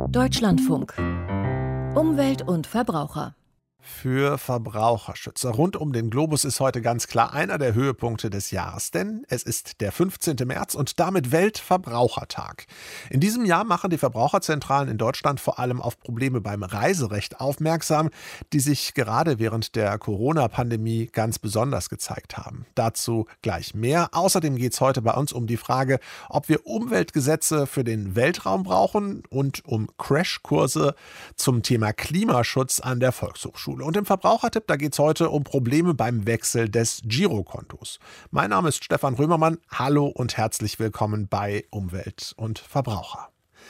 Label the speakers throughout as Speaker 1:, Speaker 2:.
Speaker 1: Deutschlandfunk. Umwelt und Verbraucher.
Speaker 2: Für Verbraucherschützer rund um den Globus ist heute ganz klar einer der Höhepunkte des Jahres, denn es ist der 15. März und damit Weltverbrauchertag. In diesem Jahr machen die Verbraucherzentralen in Deutschland vor allem auf Probleme beim Reiserecht aufmerksam, die sich gerade während der Corona-Pandemie ganz besonders gezeigt haben. Dazu gleich mehr. Außerdem geht es heute bei uns um die Frage, ob wir Umweltgesetze für den Weltraum brauchen und um Crashkurse zum Thema Klimaschutz an der Volkshochschule. Und im Verbrauchertipp, da geht es heute um Probleme beim Wechsel des Girokontos. Mein Name ist Stefan Römermann. Hallo und herzlich willkommen bei Umwelt und Verbraucher.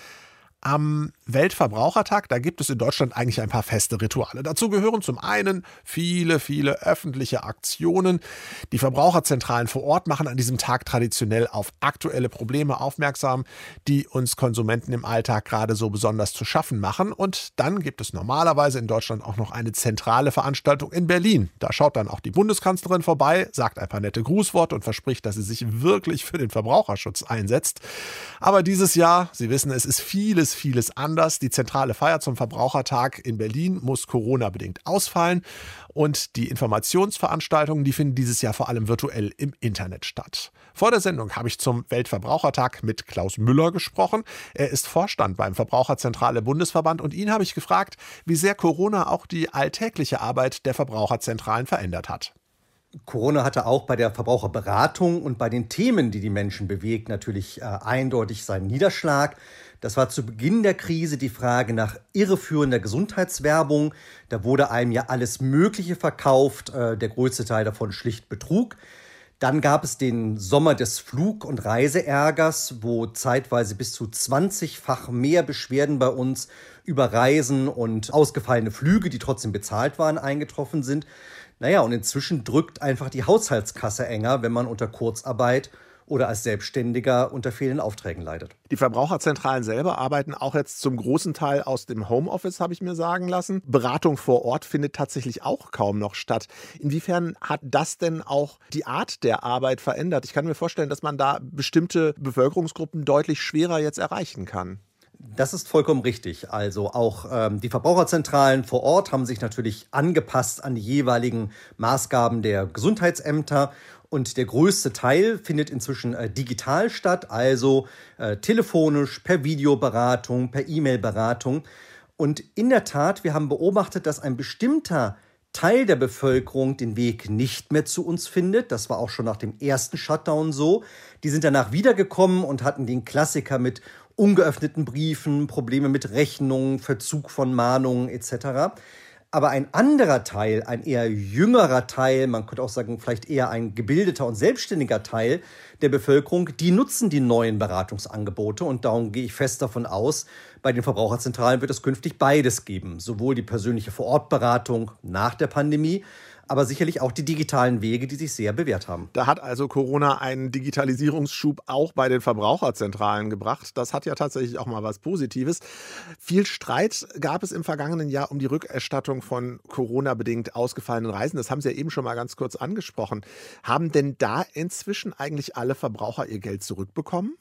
Speaker 2: Am Weltverbrauchertag, da gibt es in Deutschland eigentlich ein paar feste Rituale. Dazu gehören zum einen viele öffentliche Aktionen. Die Verbraucherzentralen vor Ort machen an diesem Tag traditionell auf aktuelle Probleme aufmerksam, die uns Konsumenten im Alltag gerade so besonders zu schaffen machen. Und dann gibt es normalerweise in Deutschland auch noch eine zentrale Veranstaltung in Berlin. Da schaut dann auch die Bundeskanzlerin vorbei, sagt ein paar nette Grußworte und verspricht, dass sie sich wirklich für den Verbraucherschutz einsetzt. Aber dieses Jahr, Sie wissen, es ist vieles anders. Die zentrale Feier zum Verbrauchertag in Berlin muss Corona-bedingt ausfallen. Und die Informationsveranstaltungen, die finden dieses Jahr vor allem virtuell im Internet statt. Vor der Sendung habe ich zum Weltverbrauchertag mit Klaus Müller gesprochen. Er ist Vorstand beim Verbraucherzentrale Bundesverband und ihn habe ich gefragt, wie sehr Corona auch die alltägliche Arbeit der Verbraucherzentralen verändert hat.
Speaker 3: Corona hatte auch bei der Verbraucherberatung und bei den Themen, die die Menschen bewegt, natürlich eindeutig seinen Niederschlag. Das war zu Beginn der Krise die Frage nach irreführender Gesundheitswerbung. Da wurde einem ja alles Mögliche verkauft, der größte Teil davon schlicht Betrug. Dann gab es den Sommer des Flug- und Reiseärgers, wo zeitweise bis zu 20-fach mehr Beschwerden bei uns über Reisen und ausgefallene Flüge, die trotzdem bezahlt waren, eingetroffen sind. Naja, und inzwischen drückt einfach die Haushaltskasse enger, wenn man unter Kurzarbeit oder als Selbstständiger unter fehlenden Aufträgen leidet.
Speaker 2: Die Verbraucherzentralen selber arbeiten auch jetzt zum großen Teil aus dem Homeoffice, habe ich mir sagen lassen. Beratung vor Ort findet tatsächlich auch kaum noch statt. Inwiefern hat das denn auch die Art der Arbeit verändert? Ich kann mir vorstellen, dass man da bestimmte Bevölkerungsgruppen deutlich schwerer jetzt erreichen kann.
Speaker 3: Das ist vollkommen richtig. Also auch die Verbraucherzentralen vor Ort haben sich natürlich angepasst an die jeweiligen Maßgaben der Gesundheitsämter. Und der größte Teil findet inzwischen digital statt, also telefonisch, per Videoberatung, per E-Mail-Beratung. Und in der Tat, wir haben beobachtet, dass ein bestimmter Teil der Bevölkerung den Weg nicht mehr zu uns findet. Das war auch schon nach dem ersten Shutdown so. Die sind danach wiedergekommen und hatten den Klassiker mit ungeöffneten Briefen, Probleme mit Rechnungen, Verzug von Mahnungen etc. Aber ein anderer Teil, ein eher jüngerer Teil, man könnte auch sagen, vielleicht eher ein gebildeter und selbstständiger Teil der Bevölkerung, die nutzen die neuen Beratungsangebote. Und darum gehe ich fest davon aus, bei den Verbraucherzentralen wird es künftig beides geben. Sowohl die persönliche Vorortberatung nach der Pandemie, aber sicherlich auch die digitalen Wege, die sich sehr bewährt haben.
Speaker 2: Da hat also Corona einen Digitalisierungsschub auch bei den Verbraucherzentralen gebracht. Das hat ja tatsächlich auch mal was Positives. Viel Streit gab es im vergangenen Jahr um die Rückerstattung von Corona-bedingt ausgefallenen Reisen. Das haben Sie ja eben schon mal ganz kurz angesprochen. Haben denn da inzwischen eigentlich alle Verbraucher ihr Geld zurückbekommen?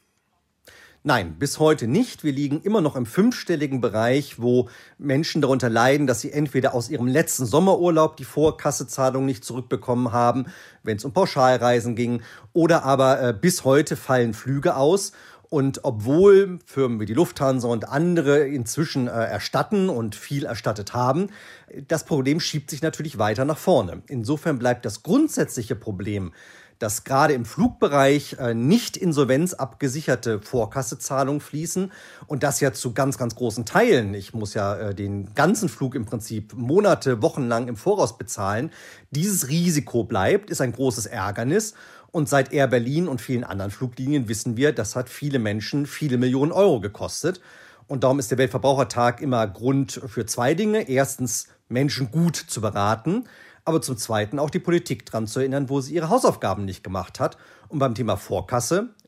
Speaker 3: Nein, bis heute nicht. Wir liegen immer noch im 5-stelligen Bereich, wo Menschen darunter leiden, dass sie entweder aus ihrem letzten Sommerurlaub die Vorkassezahlung nicht zurückbekommen haben, wenn es um Pauschalreisen ging, oder aber bis heute fallen Flüge aus. Und obwohl Firmen wie die Lufthansa und andere inzwischen erstatten und viel erstattet haben, das Problem schiebt sich natürlich weiter nach vorne. Insofern bleibt das grundsätzliche Problem, dass gerade im Flugbereich nicht insolvenzabgesicherte Vorkassezahlungen fließen und das ja zu ganz großen Teilen. Ich muss ja den ganzen Flug im Prinzip Monate, Wochen lang im Voraus bezahlen. Dieses Risiko bleibt, ist ein großes Ärgernis. Und seit Air Berlin und vielen anderen Fluglinien wissen wir, das hat viele Menschen viele Millionen Euro gekostet. Und darum ist der Weltverbrauchertag immer Grund für zwei Dinge. Erstens, Menschen gut zu beraten, aber zum Zweiten auch die Politik daran zu erinnern, wo sie ihre Hausaufgaben nicht gemacht hat. Und beim Thema Vorkasse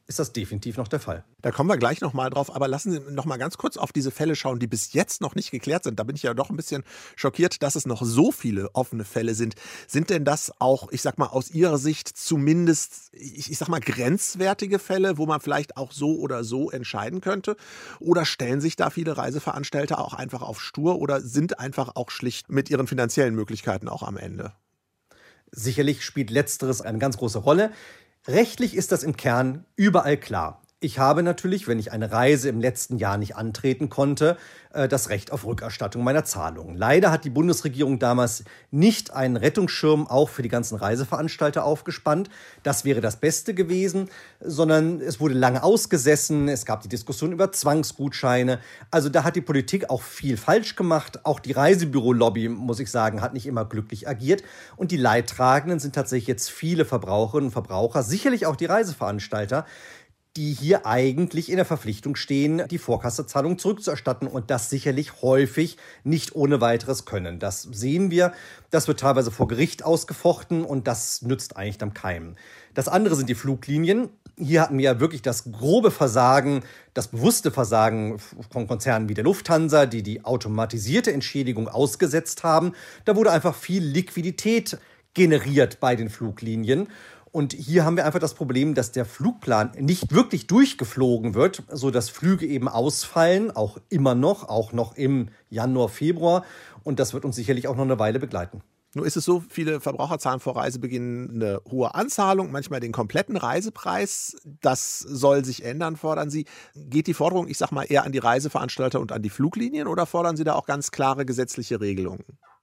Speaker 3: ist das definitiv noch der Fall.
Speaker 2: Da kommen wir gleich nochmal drauf, aber lassen Sie noch mal ganz kurz auf diese Fälle schauen, die bis jetzt noch nicht geklärt sind. Da bin ich ja doch ein bisschen schockiert, dass es noch so viele offene Fälle sind. Sind denn das auch, ich sag mal, aus Ihrer Sicht zumindest, ich sag mal, grenzwertige Fälle, wo man vielleicht auch so oder so entscheiden könnte? Oder stellen sich da viele Reiseveranstalter auch einfach auf stur oder sind einfach auch schlicht mit ihren finanziellen Möglichkeiten auch am Ende?
Speaker 3: Sicherlich spielt Letzteres eine ganz große Rolle. Rechtlich ist das im Kern überall klar. Ich habe natürlich, wenn ich eine Reise im letzten Jahr nicht antreten konnte, das Recht auf Rückerstattung meiner Zahlungen. Leider hat die Bundesregierung damals nicht einen Rettungsschirm auch für die ganzen Reiseveranstalter aufgespannt. Das wäre das Beste gewesen, sondern es wurde lange ausgesessen. Es gab die Diskussion über Zwangsgutscheine. Also da hat die Politik auch viel falsch gemacht. Auch die Reisebüro-Lobby, muss ich sagen, hat nicht immer glücklich agiert. Und die Leidtragenden sind tatsächlich jetzt viele Verbraucherinnen und Verbraucher, sicherlich auch die Reiseveranstalter, die hier eigentlich in der Verpflichtung stehen, die Vorkassezahlung zurückzuerstatten und das sicherlich häufig nicht ohne weiteres können. Das sehen wir, das wird teilweise vor Gericht ausgefochten und das nützt eigentlich dann keinem. Das andere sind die Fluglinien. Hier hatten wir ja wirklich das grobe Versagen, das bewusste Versagen von Konzernen wie der Lufthansa, die die automatisierte Entschädigung ausgesetzt haben. Da wurde einfach viel Liquidität generiert bei den Fluglinien. Und hier haben wir einfach das Problem, dass der Flugplan nicht wirklich durchgeflogen wird, sodass Flüge eben ausfallen, auch noch im Januar, Februar. Und das wird uns sicherlich auch noch eine Weile begleiten.
Speaker 2: Nur ist es so, viele Verbraucher zahlen vor Reisebeginn eine hohe Anzahlung, manchmal den kompletten Reisepreis. Das soll sich ändern, fordern Sie. Geht die Forderung, ich sag mal, eher an die Reiseveranstalter und an die Fluglinien oder fordern Sie da auch ganz klare gesetzliche Regelungen?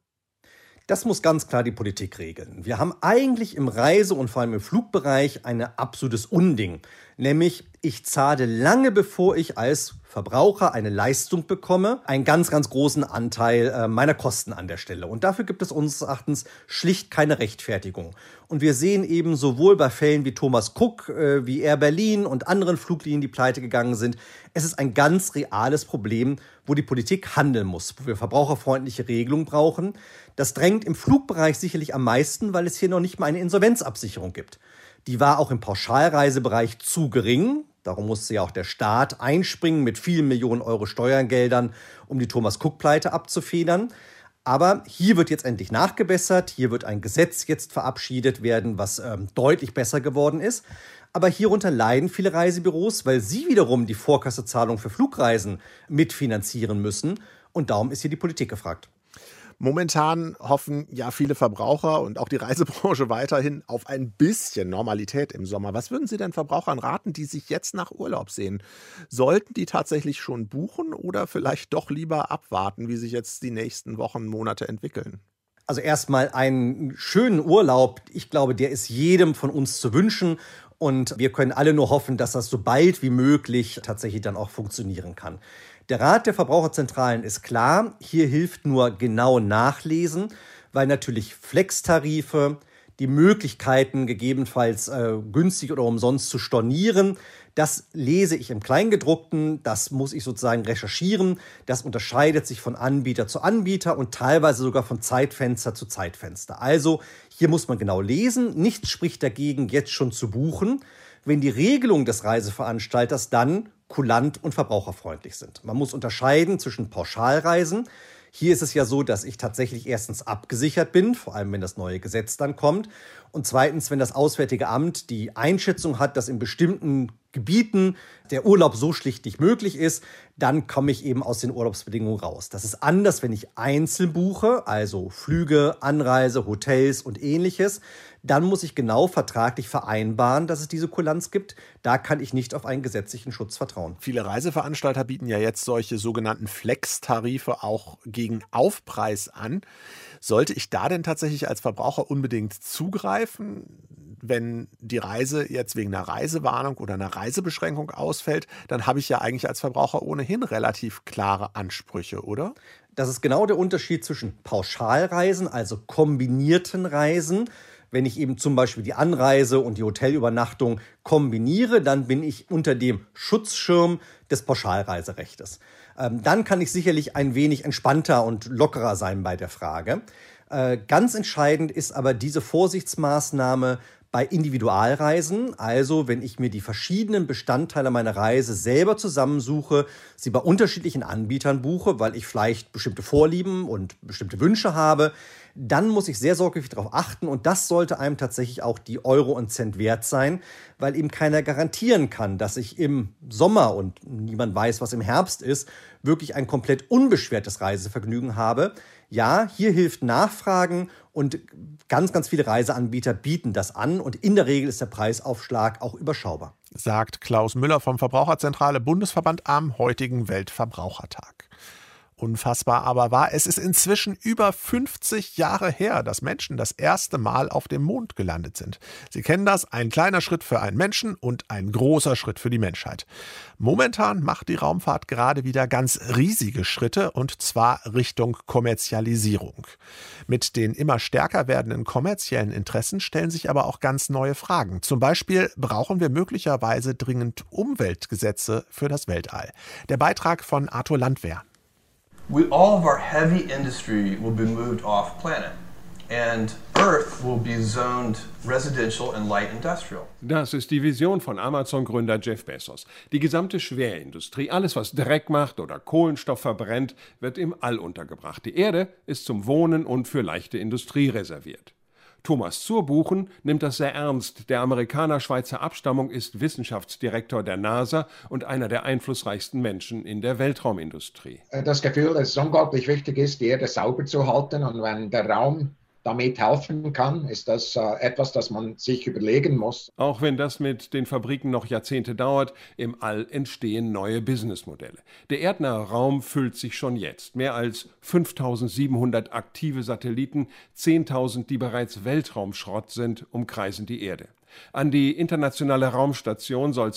Speaker 3: Das muss ganz klar die Politik regeln. Wir haben eigentlich im Reise- und vor allem im Flugbereich ein absolutes Unding. Nämlich, ich zahle lange bevor ich als Verbraucher eine Leistung bekomme, einen ganz, ganz großen Anteil meiner Kosten an der Stelle. Und dafür gibt es unseres Erachtens schlicht keine Rechtfertigung. Und wir sehen eben sowohl bei Fällen wie Thomas Cook, wie Air Berlin und anderen Fluglinien, die pleite gegangen sind, es ist ein ganz reales Problem, wo die Politik handeln muss, wo wir verbraucherfreundliche Regelungen brauchen. Das drängt im Flugbereich sicherlich am meisten, weil es hier noch nicht mal eine Insolvenzabsicherung gibt. Die war auch im Pauschalreisebereich zu gering. Darum musste ja auch der Staat einspringen mit vielen Millionen Euro Steuergeldern, um die Thomas-Cook-Pleite abzufedern. Aber hier wird jetzt endlich nachgebessert. Hier wird ein Gesetz jetzt verabschiedet werden, was deutlich besser geworden ist. Aber hierunter leiden viele Reisebüros, weil sie wiederum die Vorkassezahlung für Flugreisen mitfinanzieren müssen. Und darum ist hier die Politik gefragt.
Speaker 2: Momentan hoffen ja viele Verbraucher und auch die Reisebranche weiterhin auf ein bisschen Normalität im Sommer. Was würden Sie denn Verbrauchern raten, die sich jetzt nach Urlaub sehen? Sollten die tatsächlich schon buchen oder vielleicht doch lieber abwarten, wie sich jetzt die nächsten Wochen, Monate entwickeln?
Speaker 3: Also erstmal einen schönen Urlaub. Ich glaube, der ist jedem von uns zu wünschen. Und wir können alle nur hoffen, dass das so bald wie möglich tatsächlich dann auch funktionieren kann. Der Rat der Verbraucherzentralen ist klar, hier hilft nur genau nachlesen, weil natürlich Flex-Tarife, die Möglichkeiten gegebenenfalls günstig oder umsonst zu stornieren, das lese ich im Kleingedruckten, das muss ich sozusagen recherchieren, das unterscheidet sich von Anbieter zu Anbieter und teilweise sogar von Zeitfenster zu Zeitfenster. Also hier muss man genau lesen, nichts spricht dagegen, jetzt schon zu buchen, wenn die Regelungen des Reiseveranstalters dann kulant und verbraucherfreundlich sind. Man muss unterscheiden zwischen Pauschalreisen. Hier ist es ja so, dass ich tatsächlich erstens abgesichert bin, vor allem wenn das neue Gesetz dann kommt. Und zweitens, wenn das Auswärtige Amt die Einschätzung hat, dass in bestimmten Gebieten der Urlaub so schlicht nicht möglich ist, dann komme ich eben aus den Urlaubsbedingungen raus. Das ist anders, wenn ich einzeln buche, also Flüge, Anreise, Hotels und ähnliches. Dann muss ich genau vertraglich vereinbaren, dass es diese Kulanz gibt. Da kann ich nicht auf einen gesetzlichen Schutz vertrauen.
Speaker 2: Viele Reiseveranstalter bieten ja jetzt solche sogenannten Flex-Tarife auch gegen Aufpreis an. Sollte ich da denn tatsächlich als Verbraucher unbedingt zugreifen, wenn die Reise jetzt wegen einer Reisewarnung oder einer Reisebeschränkung ausfällt? Dann habe ich ja eigentlich als Verbraucher ohnehin relativ klare Ansprüche, oder?
Speaker 3: Das ist genau der Unterschied zwischen Pauschalreisen, also kombinierten Reisen. Wenn ich eben zum Beispiel die Anreise und die Hotelübernachtung kombiniere, dann bin ich unter dem Schutzschirm des Pauschalreiserechtes. Dann kann ich sicherlich ein wenig entspannter und lockerer sein bei der Frage. Ganz entscheidend ist aber diese Vorsichtsmaßnahme Bei Individualreisen, also wenn ich mir die verschiedenen Bestandteile meiner Reise selber zusammensuche, sie bei unterschiedlichen Anbietern buche, weil ich vielleicht bestimmte Vorlieben und bestimmte Wünsche habe, dann muss ich sehr sorgfältig darauf achten und das sollte einem tatsächlich auch die Euro und Cent wert sein, weil eben keiner garantieren kann, dass ich im Sommer und niemand weiß, was im Herbst ist, wirklich ein komplett unbeschwertes Reisevergnügen habe. Ja, hier hilft Nachfragen und ganz, ganz viele Reiseanbieter bieten das an und in der Regel ist der Preisaufschlag auch überschaubar.
Speaker 2: Sagt Klaus Müller vom Verbraucherzentrale Bundesverband am heutigen Weltverbrauchertag. Unfassbar aber wahr, es ist inzwischen über 50 Jahre her, dass Menschen das erste Mal auf dem Mond gelandet sind. Sie kennen das, ein kleiner Schritt für einen Menschen und ein großer Schritt für die Menschheit. Momentan macht die Raumfahrt gerade wieder ganz riesige Schritte und zwar Richtung Kommerzialisierung. Mit den immer stärker werdenden kommerziellen Interessen stellen sich aber auch ganz neue Fragen. Zum Beispiel brauchen wir möglicherweise dringend Umweltgesetze für das Weltall. Der Beitrag von Arthur Landwehr.
Speaker 4: All of our heavy industry will be moved off planet and Earth will be zoned residential and light industrial.
Speaker 5: Das ist die Vision von Amazon-Gründer Jeff Bezos. Die gesamte Schwerindustrie, alles was Dreck macht oder Kohlenstoff verbrennt, wird im All untergebracht. Die Erde ist zum Wohnen und für leichte Industrie reserviert. Thomas Zurbuchen nimmt das sehr ernst. Der Amerikaner Schweizer Abstammung ist Wissenschaftsdirektor der NASA und einer der einflussreichsten Menschen in der Weltraumindustrie.
Speaker 6: Das Gefühl, dass es unglaublich wichtig ist, die Erde sauber zu halten und wenn der Raum damit helfen kann, ist das etwas, das man sich überlegen muss.
Speaker 5: Auch wenn das mit den Fabriken noch Jahrzehnte dauert, im All entstehen neue Businessmodelle. Der erdnahe Raum füllt sich schon jetzt. Mehr als 5.700 aktive Satelliten, 10.000, die bereits Weltraumschrott sind, umkreisen die Erde. An die internationale Raumstation soll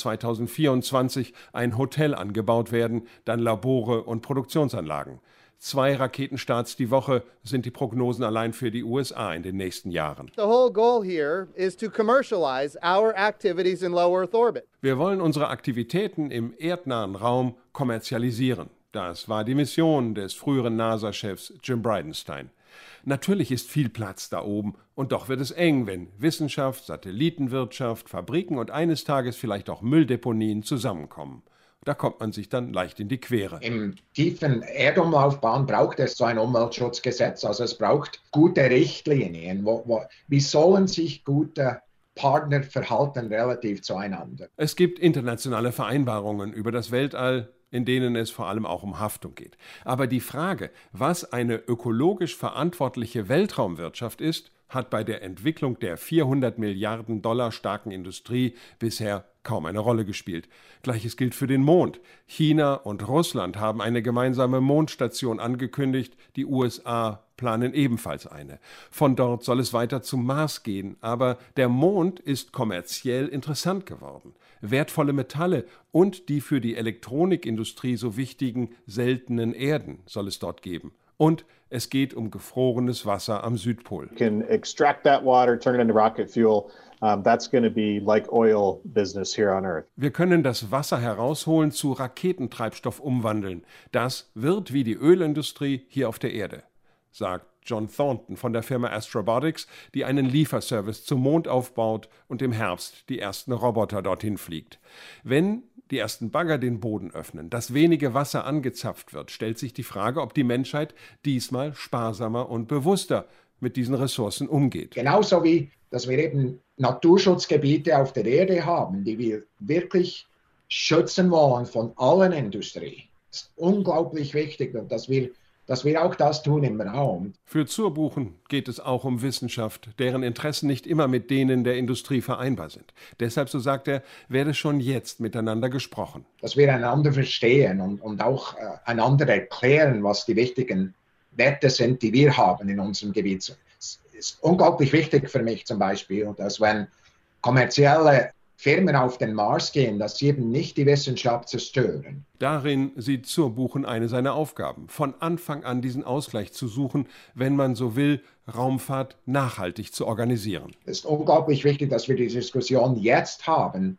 Speaker 5: 2024 ein Hotel angebaut werden, dann Labore und Produktionsanlagen. 2 Raketenstarts die Woche sind die Prognosen allein für die USA in den nächsten Jahren.
Speaker 7: The whole goal here is to commercialize our activities in low Earth orbit.
Speaker 5: Wir wollen unsere Aktivitäten im erdnahen Raum kommerzialisieren. Das war die Mission des früheren NASA-Chefs Jim Bridenstine. Natürlich ist viel Platz da oben und doch wird es eng, wenn Wissenschaft, Satellitenwirtschaft, Fabriken und eines Tages vielleicht auch Mülldeponien zusammenkommen. Da kommt man sich dann leicht in die Quere.
Speaker 6: Im tiefen Erdumlaufbahn braucht es so ein Umweltschutzgesetz. Also es braucht gute Richtlinien. Wie sollen sich gute Partner verhalten relativ zueinander?
Speaker 5: Es gibt internationale Vereinbarungen über das Weltall, in denen es vor allem auch um Haftung geht. Aber die Frage, was eine ökologisch verantwortliche Weltraumwirtschaft ist, hat bei der Entwicklung der 400 Milliarden Dollar starken Industrie bisher kaum eine Rolle gespielt. Gleiches gilt für den Mond. China und Russland haben eine gemeinsame Mondstation angekündigt, die USA planen ebenfalls eine. Von dort soll es weiter zum Mars gehen, aber der Mond ist kommerziell interessant geworden. Wertvolle Metalle und die für die Elektronikindustrie so wichtigen seltenen Erden soll es dort geben. Und es geht um gefrorenes Wasser am Südpol.
Speaker 8: You can extract that water, turn it into rocket fuel. That's going to be like oil business here on Earth.
Speaker 5: Wir können das Wasser herausholen, zu Raketentreibstoff umwandeln. Das wird wie die Ölindustrie hier auf der Erde, sagt John Thornton von der Firma Astrobotics, die einen Lieferservice zum Mond aufbaut und im Herbst die ersten Roboter dorthin fliegt. Wenn die ersten Bagger den Boden öffnen, das wenige Wasser angezapft wird, stellt sich die Frage, ob die Menschheit diesmal sparsamer und bewusster mit diesen Ressourcen umgeht.
Speaker 6: Genauso wie, dass wir eben Naturschutzgebiete auf der Erde haben, die wir wirklich schützen wollen von allen Industrien. Es ist unglaublich wichtig, dass wir auch das tun im Raum.
Speaker 5: Für Zurbuchen geht es auch um Wissenschaft, deren Interessen nicht immer mit denen der Industrie vereinbar sind. Deshalb, so sagt er, werde schon jetzt miteinander gesprochen.
Speaker 6: Dass wir einander verstehen und auch einander erklären, was die wichtigen Werte sind, die wir haben in unserem Gebiet. Es ist unglaublich wichtig für mich zum Beispiel, dass wenn kommerzielle Firmen auf den Mars gehen, dass sie eben nicht die Wissenschaft zerstören.
Speaker 5: Darin sieht Zurbuchen eine seiner Aufgaben, von Anfang an diesen Ausgleich zu suchen, wenn man so will, Raumfahrt nachhaltig zu organisieren.
Speaker 6: Es ist unglaublich wichtig, dass wir die Diskussion jetzt haben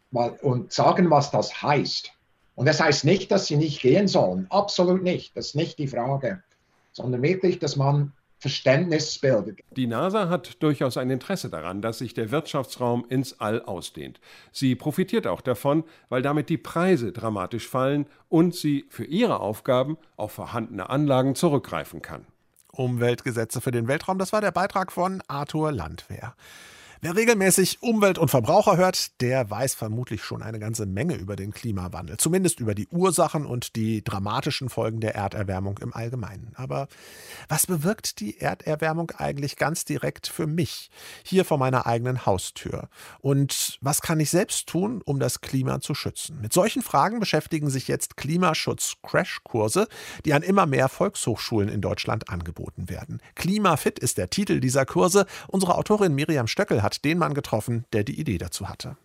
Speaker 6: und sagen, was das heißt. Und das heißt nicht, dass sie nicht gehen sollen, absolut nicht, das ist nicht die Frage, sondern wirklich, dass man Verständnis bildet.
Speaker 5: Die NASA hat durchaus ein Interesse daran, dass sich der Wirtschaftsraum ins All ausdehnt. Sie profitiert auch davon, weil damit die Preise dramatisch fallen und sie für ihre Aufgaben auf vorhandene Anlagen zurückgreifen kann.
Speaker 2: Umweltgesetze für den Weltraum, das war der Beitrag von Arthur Landwehr. Wer regelmäßig Umwelt und Verbraucher hört, der weiß vermutlich schon eine ganze Menge über den Klimawandel. Zumindest über die Ursachen und die dramatischen Folgen der Erderwärmung im Allgemeinen. Aber was bewirkt die Erderwärmung eigentlich ganz direkt für mich, hier vor meiner eigenen Haustür? Und was kann ich selbst tun, um das Klima zu schützen? Mit solchen Fragen beschäftigen sich jetzt Klimaschutz-Crashkurse, die an immer mehr Volkshochschulen in Deutschland angeboten werden. Klimafit ist der Titel dieser Kurse. Unsere Autorin Miriam Stöckel hat den Mann getroffen, der die Idee dazu hatte.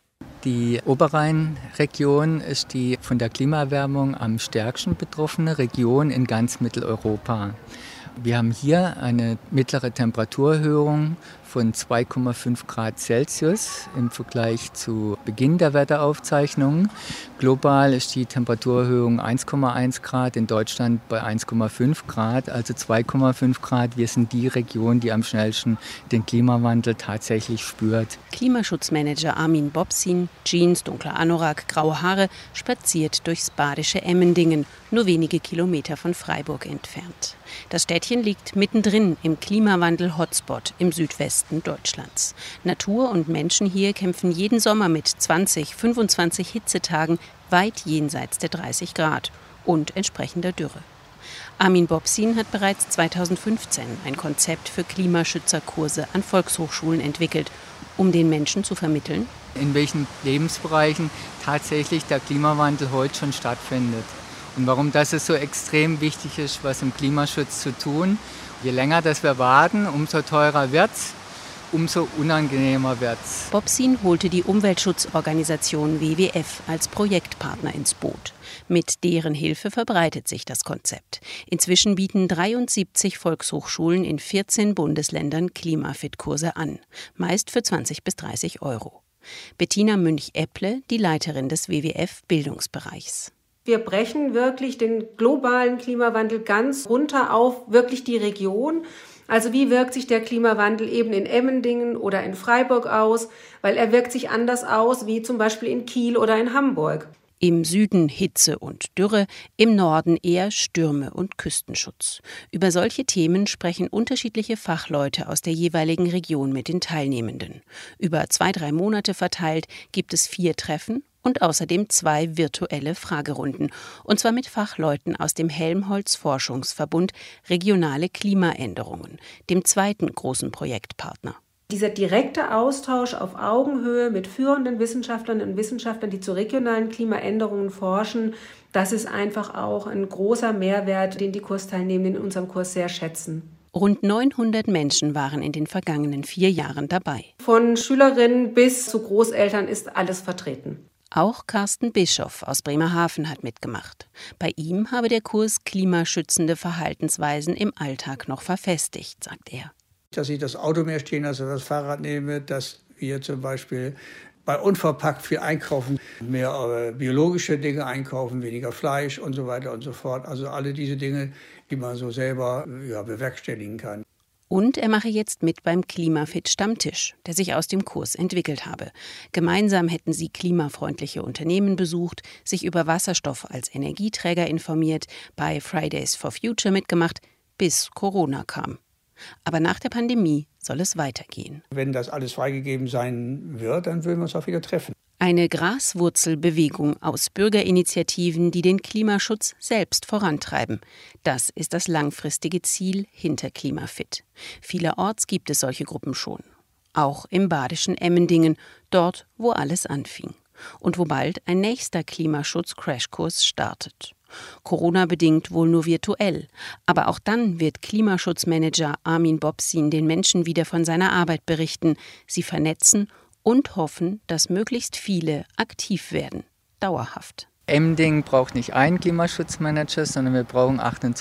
Speaker 9: Die Oberrheinregion ist die von der Klimaerwärmung am stärksten betroffene Region in ganz Mitteleuropa. Wir haben hier eine mittlere Temperaturerhöhung von 2,5 Grad Celsius im Vergleich zu Beginn der Wetteraufzeichnungen. Global ist die Temperaturerhöhung 1,1 Grad, in Deutschland bei 1,5 Grad, also 2,5 Grad. Wir sind die Region, die am schnellsten den Klimawandel tatsächlich spürt.
Speaker 10: Klimaschutzmanager Armin Bobsin, Jeans, dunkler Anorak, graue Haare, spaziert durchs badische Emmendingen, nur wenige Kilometer von Freiburg entfernt. Das Städtchen liegt mittendrin im Klimawandel-Hotspot im Südwesten Deutschlands. Natur und Menschen hier kämpfen jeden Sommer mit 20, 25 Hitzetagen weit jenseits der 30 Grad und entsprechender Dürre. Armin Bobsin hat bereits 2015 ein Konzept für Klimaschützerkurse an Volkshochschulen entwickelt, um den Menschen zu vermitteln,
Speaker 9: in welchen Lebensbereichen tatsächlich der Klimawandel heute schon stattfindet. Und warum das so extrem wichtig ist, was im Klimaschutz zu tun. Je länger das wir warten, umso teurer wird's, umso unangenehmer wird's.
Speaker 10: Bobsin holte die Umweltschutzorganisation WWF als Projektpartner ins Boot. Mit deren Hilfe verbreitet sich das Konzept. Inzwischen bieten 73 Volkshochschulen in 14 Bundesländern Klimafit-Kurse an, meist für 20 bis 30 Euro. Bettina Münch-Epple, die Leiterin des WWF-Bildungsbereichs.
Speaker 11: Wir brechen wirklich den globalen Klimawandel ganz runter auf wirklich die Region. Also wie wirkt sich der Klimawandel eben in Emmendingen oder in Freiburg aus? Weil er wirkt sich anders aus wie zum Beispiel in Kiel oder in Hamburg.
Speaker 10: Im Süden Hitze und Dürre, im Norden eher Stürme und Küstenschutz. Über solche Themen sprechen unterschiedliche Fachleute aus der jeweiligen Region mit den Teilnehmenden. Über 2-3 Monate verteilt gibt es 4 Treffen und außerdem 2 virtuelle Fragerunden. Und zwar mit Fachleuten aus dem Helmholtz-Forschungsverbund Regionale Klimaänderungen, dem zweiten großen Projektpartner.
Speaker 11: Dieser direkte Austausch auf Augenhöhe mit führenden Wissenschaftlerinnen und Wissenschaftlern, die zu regionalen Klimaänderungen forschen, das ist einfach auch ein großer Mehrwert, den die Kursteilnehmenden in unserem Kurs sehr schätzen.
Speaker 10: Rund 900 Menschen waren in den vergangenen 4 Jahren dabei.
Speaker 11: Von Schülerinnen bis zu Großeltern ist alles vertreten.
Speaker 10: Auch Carsten Bischoff aus Bremerhaven hat mitgemacht. Bei ihm habe der Kurs klimaschützende Verhaltensweisen im Alltag noch verfestigt, sagt er.
Speaker 12: Dass ich das Auto mehr stehen lasse, das Fahrrad nehme, dass wir zum Beispiel bei unverpackt viel einkaufen, mehr biologische Dinge einkaufen, weniger Fleisch und so weiter und so fort. Also alle diese Dinge, die man so selber bewerkstelligen kann.
Speaker 10: Und er mache jetzt mit beim Klimafit-Stammtisch, der sich aus dem Kurs entwickelt habe. Gemeinsam hätten sie klimafreundliche Unternehmen besucht, sich über Wasserstoff als Energieträger informiert, bei Fridays for Future mitgemacht, bis Corona kam. Aber nach der Pandemie soll es weitergehen.
Speaker 12: Wenn das alles freigegeben sein wird, dann würden wir uns auch wieder treffen.
Speaker 10: Eine Graswurzelbewegung aus Bürgerinitiativen, die den Klimaschutz selbst vorantreiben. Das ist das langfristige Ziel hinter Klimafit. Vielerorts gibt es solche Gruppen schon. Auch im badischen Emmendingen, dort, wo alles anfing. Und wo bald ein nächster Klimaschutz-Crashkurs startet. Corona-bedingt wohl nur virtuell. Aber auch dann wird Klimaschutzmanager Armin Bobsin den Menschen wieder von seiner Arbeit berichten, sie vernetzen und hoffen, dass möglichst viele aktiv werden, dauerhaft.
Speaker 9: Emmendingen braucht nicht einen Klimaschutzmanager, sondern wir brauchen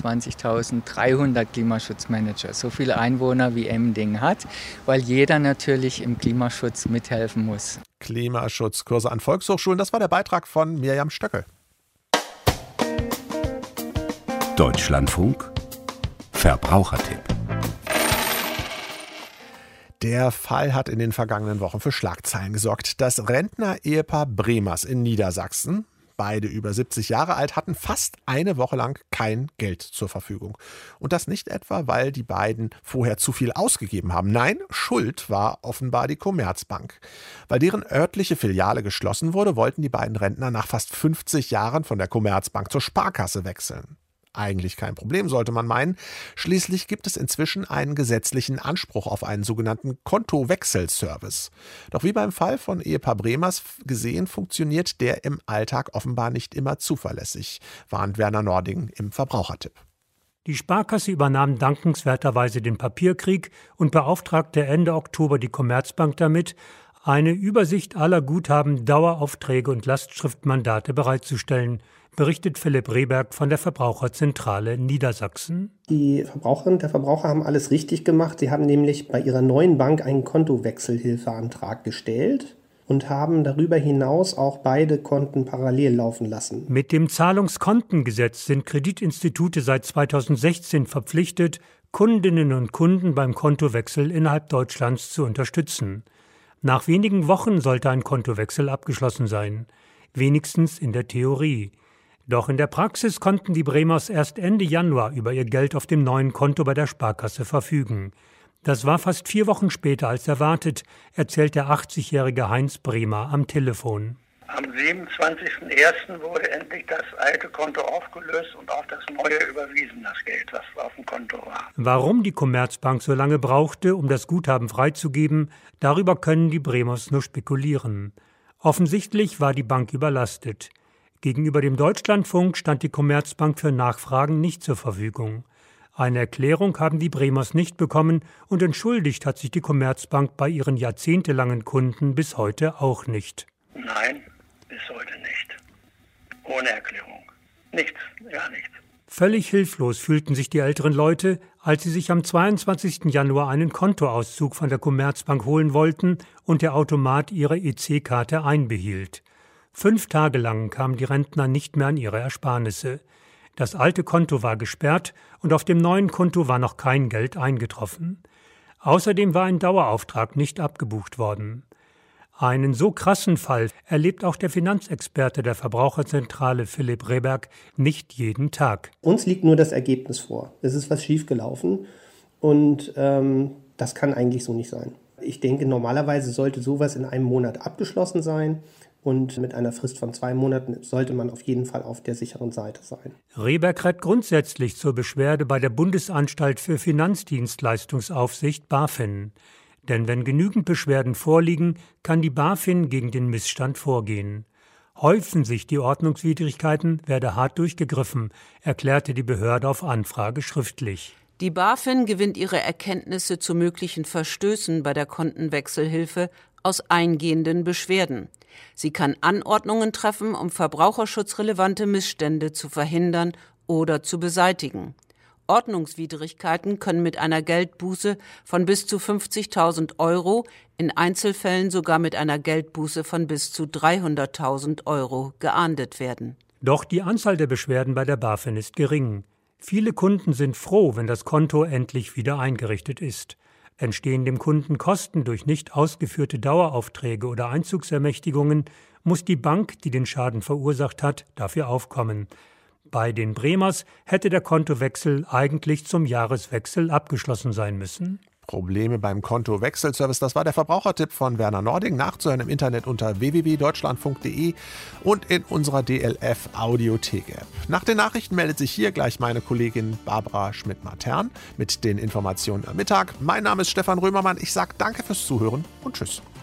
Speaker 9: 28.300 Klimaschutzmanager. So viele Einwohner wie Emmendingen hat, weil jeder natürlich im Klimaschutz mithelfen muss.
Speaker 2: Klimaschutzkurse an Volkshochschulen, das war der Beitrag von Miriam Stöckel.
Speaker 13: Deutschlandfunk Verbrauchertipp.
Speaker 2: Der Fall hat in den vergangenen Wochen für Schlagzeilen gesorgt. Das Rentner-Ehepaar Bremers in Niedersachsen, beide über 70 Jahre alt, hatten fast eine Woche lang kein Geld zur Verfügung. Und das nicht etwa, weil die beiden vorher zu viel ausgegeben haben. Nein, schuld war offenbar die Commerzbank. Weil deren örtliche Filiale geschlossen wurde, wollten die beiden Rentner nach fast 50 Jahren von der Commerzbank zur Sparkasse wechseln. Eigentlich kein Problem, sollte man meinen. Schließlich gibt es inzwischen einen gesetzlichen Anspruch auf einen sogenannten Kontowechselservice. Doch wie beim Fall von Ehepaar Bremers gesehen, funktioniert der im Alltag offenbar nicht immer zuverlässig, warnt Werner Nording im Verbrauchertipp.
Speaker 13: Die Sparkasse übernahm dankenswerterweise den Papierkrieg und beauftragte Ende Oktober die Commerzbank damit, eine Übersicht aller Guthaben, Daueraufträge und Lastschriftmandate bereitzustellen, berichtet Philipp Rehberg von der Verbraucherzentrale Niedersachsen.
Speaker 14: Die Verbraucherinnen und der Verbraucher haben alles richtig gemacht. Sie haben nämlich bei ihrer neuen Bank einen Kontowechselhilfeantrag gestellt und haben darüber hinaus auch beide Konten parallel laufen lassen.
Speaker 13: Mit dem Zahlungskontengesetz sind Kreditinstitute seit 2016 verpflichtet, Kundinnen und Kunden beim Kontowechsel innerhalb Deutschlands zu unterstützen. Nach wenigen Wochen sollte ein Kontowechsel abgeschlossen sein, wenigstens in der Theorie. Doch in der Praxis konnten die Bremers erst Ende Januar über ihr Geld auf dem neuen Konto bei der Sparkasse verfügen. Das war fast 4 Wochen später als erwartet, erzählt der 80-jährige Heinz Bremer am Telefon.
Speaker 15: Am 27.01. wurde endlich das alte Konto aufgelöst und auf das neue überwiesen, das Geld, was auf dem Konto war.
Speaker 13: Warum die Commerzbank so lange brauchte, um das Guthaben freizugeben, darüber können die Bremers nur spekulieren. Offensichtlich war die Bank überlastet. Gegenüber dem Deutschlandfunk stand die Commerzbank für Nachfragen nicht zur Verfügung. Eine Erklärung haben die Bremers nicht bekommen und entschuldigt hat sich die Commerzbank bei ihren jahrzehntelangen Kunden bis heute auch nicht.
Speaker 15: Nein, bis heute nicht. Ohne Erklärung. Nichts, gar nichts.
Speaker 13: Völlig hilflos fühlten sich die älteren Leute, als sie sich am 22. Januar einen Kontoauszug von der Commerzbank holen wollten und der Automat ihre EC-Karte einbehielt. 5 Tage lang kamen die Rentner nicht mehr an ihre Ersparnisse. Das alte Konto war gesperrt und auf dem neuen Konto war noch kein Geld eingetroffen. Außerdem war ein Dauerauftrag nicht abgebucht worden. Einen so krassen Fall erlebt auch der Finanzexperte der Verbraucherzentrale Philipp Rehberg nicht jeden Tag.
Speaker 14: Uns liegt nur das Ergebnis vor. Es ist was schiefgelaufen und das kann eigentlich so nicht sein. Ich denke, normalerweise sollte sowas in einem Monat abgeschlossen sein. Und mit einer Frist von 2 Monaten sollte man auf jeden Fall auf der sicheren Seite sein.
Speaker 13: Rehberg rät grundsätzlich zur Beschwerde bei der Bundesanstalt für Finanzdienstleistungsaufsicht BaFin. Denn wenn genügend Beschwerden vorliegen, kann die BaFin gegen den Missstand vorgehen. Häufen sich die Ordnungswidrigkeiten, werde hart durchgegriffen, erklärte die Behörde auf Anfrage schriftlich.
Speaker 16: Die BaFin gewinnt ihre Erkenntnisse zu möglichen Verstößen bei der Kontenwechselhilfe aus eingehenden Beschwerden. Sie kann Anordnungen treffen, um verbraucherschutzrelevante Missstände zu verhindern oder zu beseitigen. Ordnungswidrigkeiten können mit einer Geldbuße von bis zu 50.000 €, in Einzelfällen sogar mit einer Geldbuße von bis zu 300.000 € geahndet werden.
Speaker 13: Doch die Anzahl der Beschwerden bei der BaFin ist gering. Viele Kunden sind froh, wenn das Konto endlich wieder eingerichtet ist. Entstehen dem Kunden Kosten durch nicht ausgeführte Daueraufträge oder Einzugsermächtigungen, muss die Bank, die den Schaden verursacht hat, dafür aufkommen. Bei den Bremers hätte der Kontowechsel eigentlich zum Jahreswechsel abgeschlossen sein müssen.
Speaker 2: Probleme beim Kontowechselservice, das war der Verbrauchertipp von Werner Nording, nachzuhören im Internet unter www.deutschlandfunk.de und in unserer DLF Audiothek-App. Nach den Nachrichten meldet sich hier gleich meine Kollegin Barbara Schmidt-Matern mit den Informationen am Mittag. Mein Name ist Stefan Römermann, ich sage danke fürs Zuhören und tschüss.